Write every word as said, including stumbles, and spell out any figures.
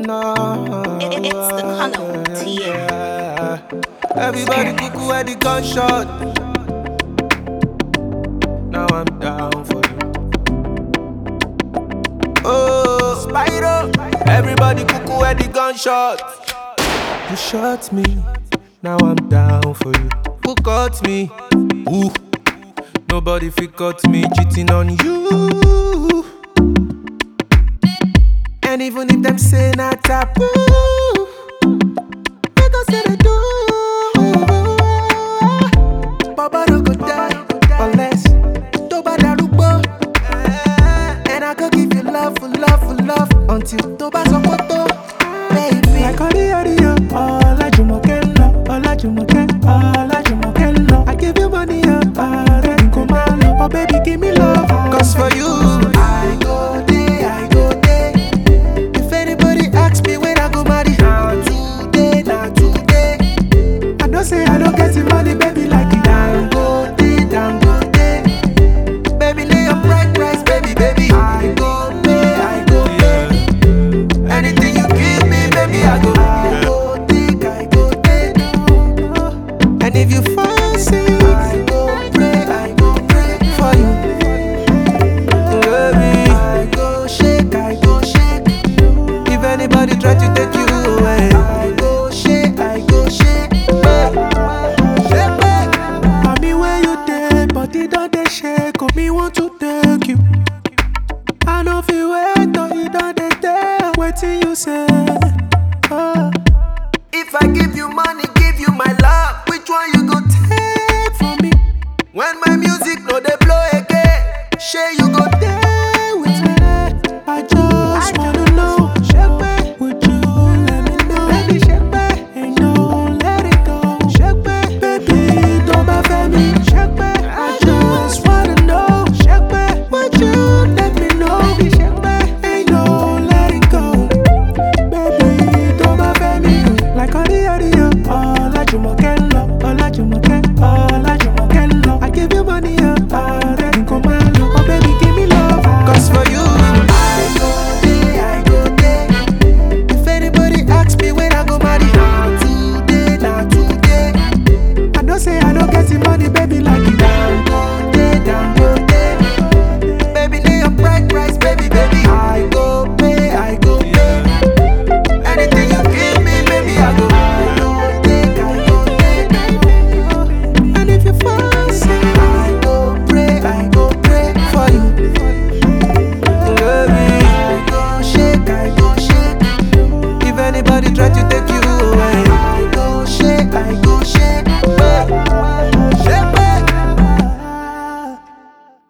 no. It, it's the Kano T M. Yeah. Everybody cuckoo at the gunshot. Now I'm down for you. Oh, Spyro. Everybody cuckoo at the gunshot. You shot me. Now I'm down for you. Who got me? Ooh. Nobody fit cut me cheating on you. And even if them say not taboo, they gon' say they